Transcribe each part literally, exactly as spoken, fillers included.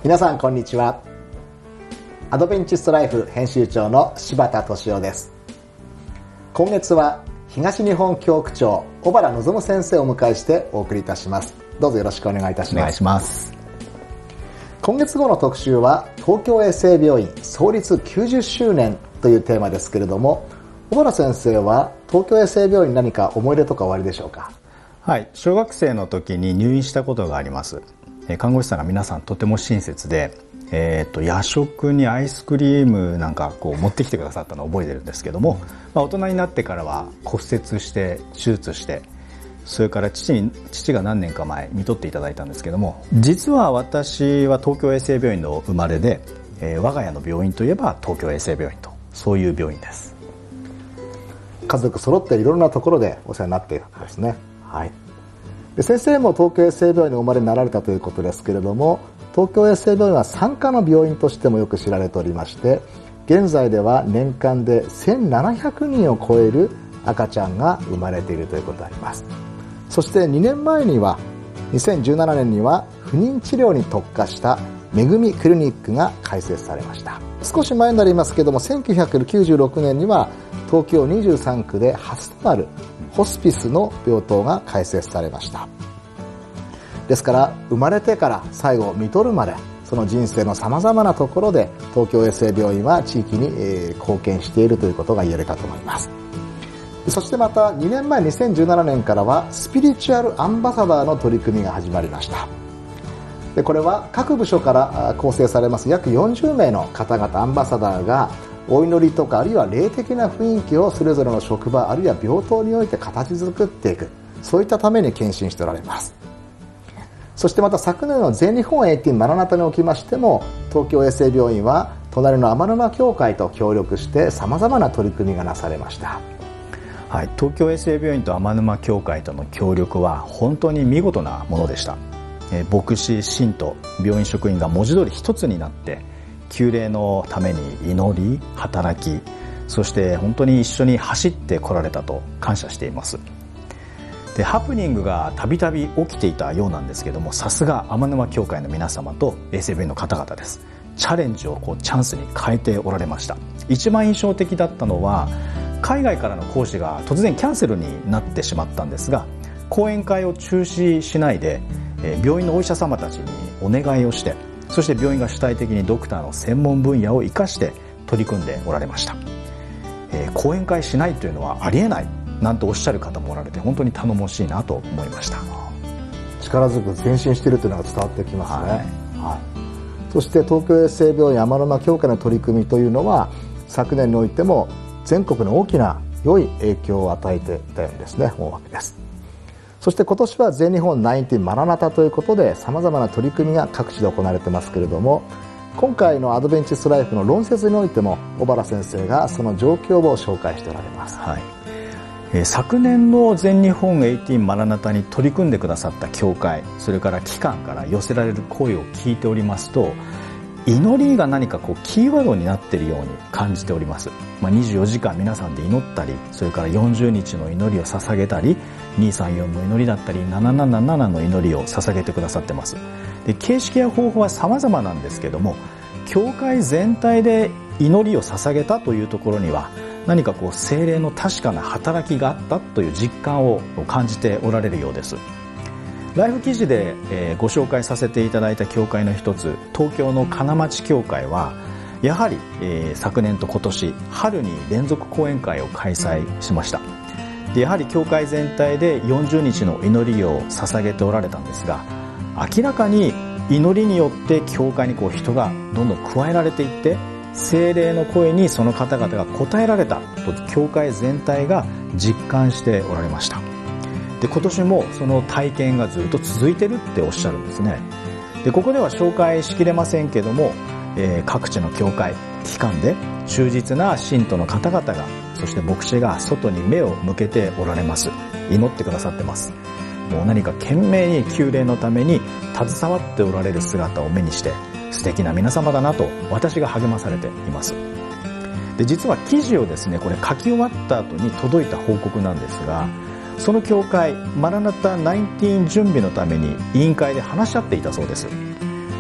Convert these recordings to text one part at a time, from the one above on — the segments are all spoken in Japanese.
皆さんこんにちは。アドベンチストライフ編集長の柴田俊夫です。今月は東日本教区長小原望先生をお迎えしてお送りいたします。どうぞよろしくお願いいたします。 お願いします。 今月号の特集は東京衛生病院創立きゅうじゅっしゅうねんというテーマですけれども、小原先生は東京衛生病院に何か思い出とかおありでしょうか？ はい、小学生の時に入院したことがあります。看護師さんが皆さんとても親切で、えー、と夜食にアイスクリームなんかこう持ってきてくださったのを覚えてるんですけども、まあ、大人になってからは骨折して手術して、それから父に父が何年か前見とっていただいたんですけども、実は私は東京衛生病院の生まれで、えー、我が家の病院といえば東京衛生病院と、そういう病院です。 家族揃っていろんなところでお世話になっているんですね。はい。で、先生も東京衛生病院にお生まれになられたということですけれども、東京衛生病院は産科の病院としてもよく知られておりまして、現在では年間でせんななひゃくにんを超える赤ちゃんが生まれているということがあります。そしてにねんまえにはにせんじゅうななねんには不妊治療に特化しためぐみクリニックが開設されました。少し前になりますけども、せんきゅうひゃくきゅうじゅうろくねんには東京にじゅうさんくで初となるホスピスの病棟が開設されました。ですから生まれてから最後看取るまで、その人生の様々なところで東京衛生病院は地域に貢献しているということが言えるかと思います。そしてまたにねんまえにせんじゅうななねんからはスピリチュアルアンバサダーの取り組みが始まりました。で、これは各部署から構成されます約よんじゅうめいの方々アンバサダーがお祈りとかあるいは霊的な雰囲気をそれぞれの職場あるいは病棟において形作っていく、そういったために献身しておられます。そしてまた昨年の全日本 エーティーン マラナタにおきましても、東京衛生病院は隣の天沼協会と協力して様々な取り組みがなされました。 はい、東京衛生病院と天沼協会との協力は本当に見事なものでした。えー、牧師、信徒、病院職員が文字通り一つになって救霊のために祈り、働き、そして本当に一緒に走ってこられたと感謝しています。で、ハプニングがたびたび起きていたようなんですけども、さすが天沼協会の皆様と衛生病院の方々です。チャレンジをこうチャンスに変えておられました。一番印象的だったのは、海外からの講師が突然キャンセルになってしまったんですが、講演会を中止しないで病院のお医者様たちにお願いをして、そして病院が主体的にドクターの専門分野を生かして取り組んでおられました。えー、講演会しないというのはありえないなんとおっしゃる方もおられて、本当に頼もしいなと思いました。 力強く前進しているというのが伝わってきますね。はいはい、そして東京衛生病院天沼協会の取り組みというのは昨年においても全国の大きな良い影響を与えていたようにですね、思うわけです。そして今年は全日本ナインティーンマラナタということで様々な取り組みが各地で行われてますけれども、今回のアドベンチストライフの論説においても小原先生がその状況を紹介しておられます。 はい、えー、昨年の全日本エイティーンマラナタに取り組んでくださった教会、それから機関から寄せられる声を聞いておりますと、祈りが何かこうキーワードになっているように感じております。まあ、にじゅうよじかん皆さんで祈ったり、それからよんじゅうにちの祈りを捧げたり、にさんよんの祈りだったり、なななななの祈りを捧げてくださってます。で、形式や方法は様々なんですけども、教会全体で祈りを捧げたというところには、何かこう聖霊の確かな働きがあったという実感を感じておられるようです。ライフ記事で、えー、ご紹介させていただいた教会の一つ、東京の金町教会はやはり、えー、昨年と今年春に連続講演会を開催しました。で、やはり教会全体でよんじゅうにちの祈りを捧げておられたんですが、明らかに祈りによって教会にこう人がどんどん加えられていって、聖霊の声にその方々が応えられたと教会全体が実感しておられました。で、今年もその体験がずっと続いてるっておっしゃるんですね。で、ここでは紹介しきれませんけども、えー、各地の教会、機関で忠実な信徒の方々が、そして牧師が外に目を向けておられます。祈ってくださってます。もう何か懸命に救霊のために携わっておられる姿を目にして、素敵な皆様だなと私が励まされています。で、実は記事をですね、これ書き終わった後に届いた報告なんですが、その教会マラナタナインティーン準備のために委員会で話し合っていたそうです。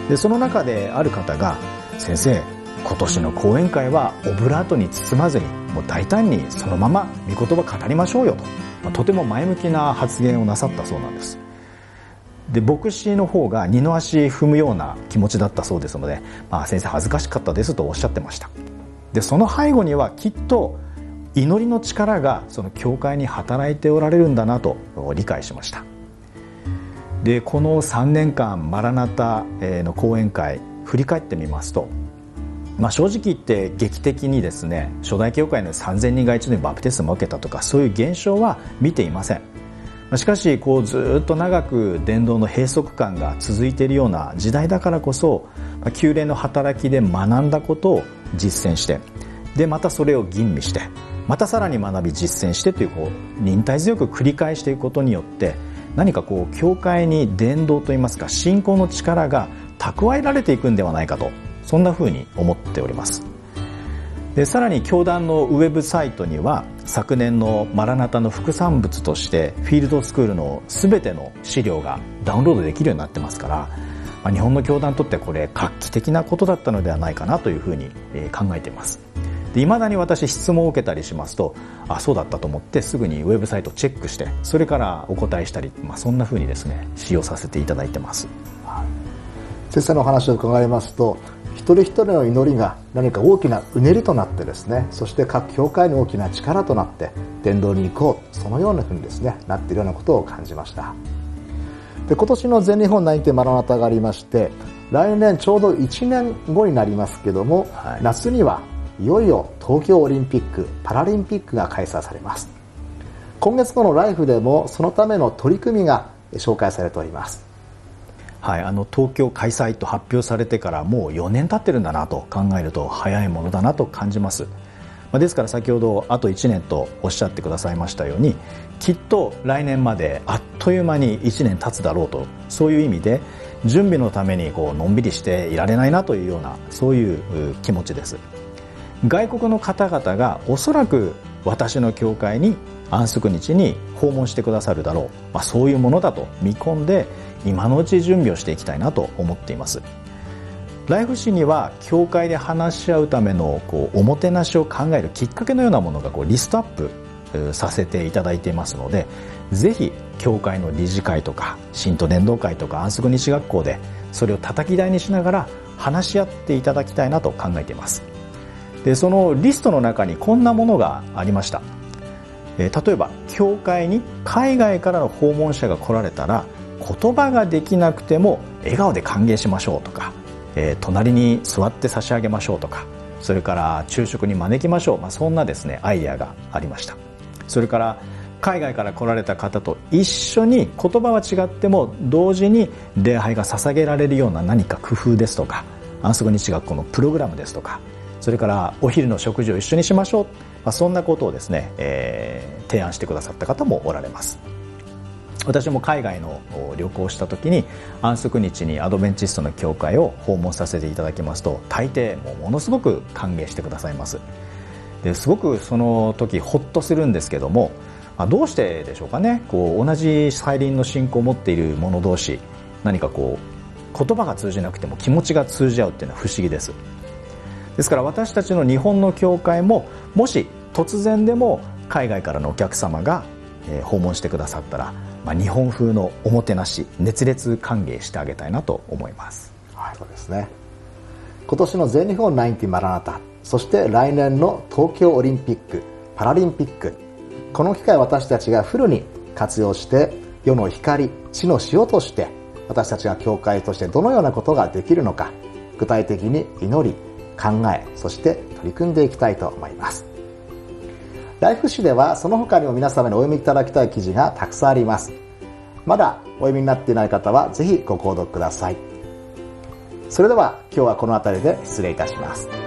でその中である方が、先生、今年の講演会はオブラートに包まずに、もう大胆にそのまま御言葉語りましょうよと、まあ、とても前向きな発言をなさったそうなんです。で牧師の方が二の足踏むような気持ちだったそうですので、まあ、先生恥ずかしかったですとおっしゃってました。でその背後にはきっと祈りの力がその教会に働いておられるんだなと理解しました。でこのさんねんかんマラナタの講演会振り返ってみますと、まあ、正直言って劇的にですね、初代教会のさんぜんにんが一度にバプテスマを受けたとかそういう現象は見ていません。しかしこうずっと長く伝道の閉塞感が続いているような時代だからこそ、旧礼の働きで学んだことを実践して、でまたそれを吟味して、またさらに学び実践してという、こう忍耐強く繰り返していくことによって、何かこう教会に伝道といいますか信仰の力が蓄えられていくんではないかと、そんなふうに思っております。でさらに教団のウェブサイトには、昨年のマラナタの副産物としてフィールドスクールの全ての資料がダウンロードできるようになってますから、まあ、日本の教団にとってこれ画期的なことだったのではないかなというふうに考えています。で未だに私質問を受けたりしますと、あそうだったと思ってすぐにウェブサイトチェックして、それからお答えしたり、まあ、そんなふうにですね使用させていただいてます。 はい、先生のお話を伺いますと、一人一人の祈りが何か大きなうねりとなってですね、そして各教会に大きな力となって伝道に行こう、そのようなふうにですねなっているようなことを感じました。で今年の全日本内定マラナタがありまして、来年ちょうどいちねんごになりますけども、はい、夏にはいよいよ東京オリンピック・パラリンピックが開催されます。今月のライフでもそのための取り組みが紹介されております。 はい、あの東京開催と発表されてからもうよねん経ってるんだなと考えると早いものだなと感じます。ですから先ほどあといちねんとおっしゃってくださいましたように、きっと来年まであっという間にいちねん経つだろうと、そういう意味で準備のためにこうのんびりしていられないなというような、そういう気持ちです。外国の方々がおそらく私の教会に安息日に訪問してくださるだろう、まあ、そういうものだと見込んで今のうち準備をしていきたいなと思っています。ライフ誌には教会で話し合うためのこうおもてなしを考えるきっかけのようなものがこうリストアップさせていただいていますので、ぜひ教会の理事会とか信徒伝道会とか安息日学校でそれを叩き台にしながら話し合っていただきたいなと考えています。でそのリストの中にこんなものがありました。えー、例えば教会に海外からの訪問者が来られたら、言葉ができなくても笑顔で歓迎しましょうとか、えー、隣に座って差し上げましょうとか、それから昼食に招きましょう、まあ、そんなですねアイデアがありました。それから海外から来られた方と一緒に言葉は違っても同時に礼拝が捧げられるような何か工夫ですとか、安息日学校のプログラムですとか、それからお昼の食事を一緒にしましょう、まあ、そんなことをですね、えー、提案してくださった方もおられます。私も海外の旅行をした時に安息日にアドベンチストの教会を訪問させていただきますと、大抵もうものすごく歓迎してくださいます。ですごくその時ホッとするんですけども、まあ、どうしてでしょうかね。こう同じ再臨の信仰を持っている者同士、何かこう言葉が通じなくても気持ちが通じ合うっていうのは不思議です。ですから私たちの日本の教会も、もし突然でも海外からのお客様が訪問してくださったら、まあ、日本風のおもてなし、熱烈歓迎してあげたいなと思います。 はい、そうですね。今年の全日本ナインティマラナタ、そして来年の東京オリンピック・パラリンピック、この機会私たちがフルに活用して世の光、地の塩として私たちが教会としてどのようなことができるのか、具体的に祈り、考え、そして取り組んでいきたいと思います。ライフ誌ではその他にも皆様にお読みいただきたい記事がたくさんあります。まだお読みになっていない方はぜひご購読ください。それでは今日はこの辺りで失礼いたします。